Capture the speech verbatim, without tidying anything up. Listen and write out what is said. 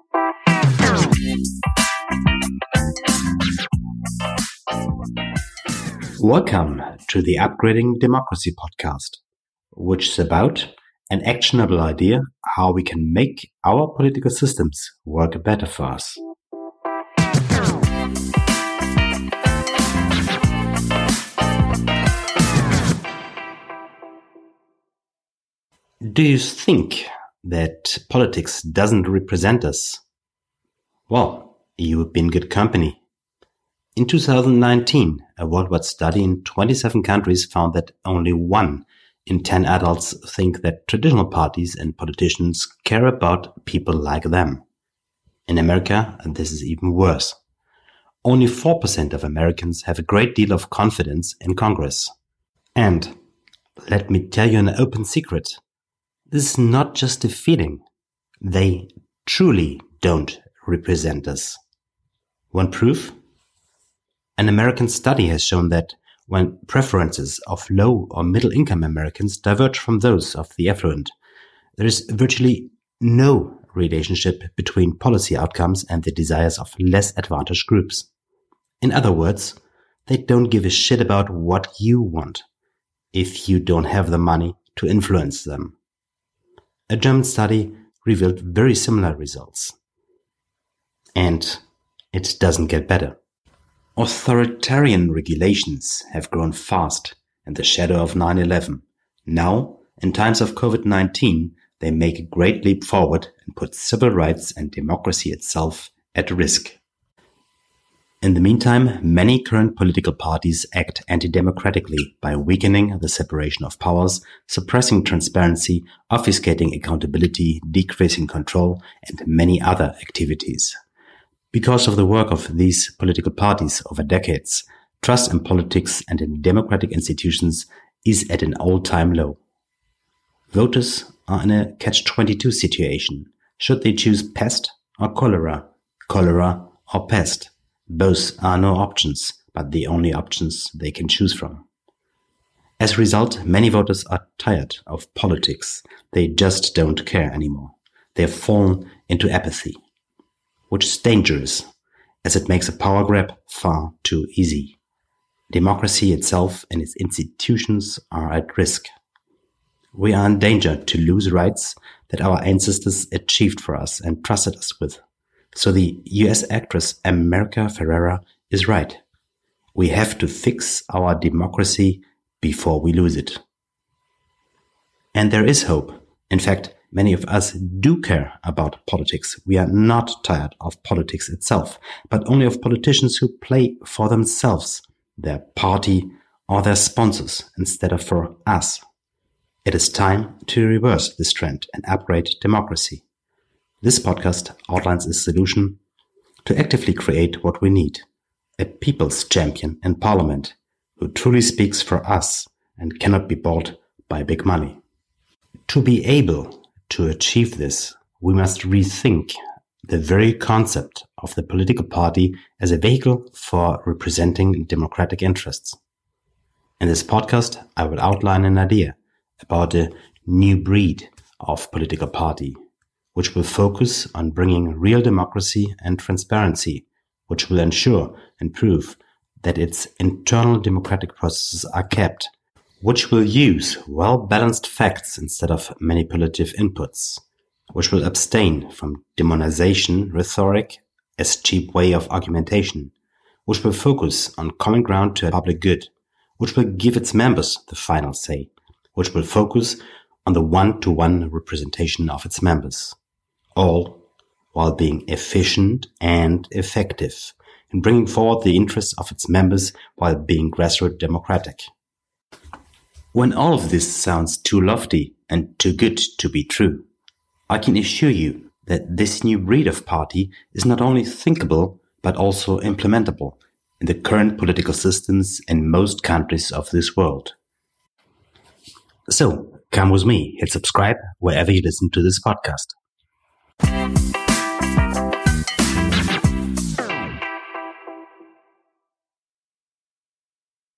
Welcome to the Upgrading Democracy podcast, which is about an actionable idea how we can make our political systems work better for us. Do you think that politics doesn't represent us? Well, you've been good company. In two thousand nineteen, a worldwide study in twenty-seven countries found that only one in ten adults think that traditional parties and politicians care about people like them. In America, this is even worse. Only four percent of Americans have a great deal of confidence in Congress. And let me tell you an open secret. This is not just a feeling. They truly don't represent us. One proof? An American study has shown that when preferences of low or middle-income Americans diverge from those of the affluent, there is virtually no relationship between policy outcomes and the desires of less advantaged groups. In other words, they don't give a shit about what you want if you don't have the money to influence them. A German study revealed very similar results. And it doesn't get better. Authoritarian regulations have grown fast in the shadow of nine eleven. Now, in times of COVID nineteen, they make a great leap forward and put civil rights and democracy itself at risk. In the meantime, many current political parties act anti-democratically by weakening the separation of powers, suppressing transparency, obfuscating accountability, decreasing control, and many other activities. Because of the work of these political parties over decades, trust in politics and in democratic institutions is at an all-time low. Voters are in a catch twenty-two situation. Should they choose pest or cholera? Cholera or pest? Both are no options, but the only options they can choose from. As a result, many voters are tired of politics. They just don't care anymore. They have fallen into apathy, which is dangerous, as it makes a power grab far too easy. Democracy itself and its institutions are at risk. We are in danger to lose rights that our ancestors achieved for us and trusted us with. So the U S actress America Ferrera is right. We have to fix our democracy before we lose it. And there is hope. In fact, many of us do care about politics. We are not tired of politics itself, but only of politicians who play for themselves, their party, or their sponsors instead of for us. It is time to reverse this trend and upgrade democracy. This podcast outlines a solution to actively create what we need, a people's champion in parliament who truly speaks for us and cannot be bought by big money. To be able to achieve this, we must rethink the very concept of the political party as a vehicle for representing democratic interests. In this podcast, I will outline an idea about a new breed of political party, which will focus on bringing real democracy and transparency, which will ensure and prove that its internal democratic processes are kept, which will use well-balanced facts instead of manipulative inputs, which will abstain from demonization rhetoric as cheap way of argumentation, which will focus on common ground to public good, which will give its members the final say, which will focus on the one-to-one representation of its members, all while being efficient and effective in bringing forward the interests of its members while being grassroots democratic. When all of this sounds too lofty and too good to be true, I can assure you that this new breed of party is not only thinkable, but also implementable in the current political systems in most countries of this world. So, come with me, hit subscribe wherever you listen to this podcast.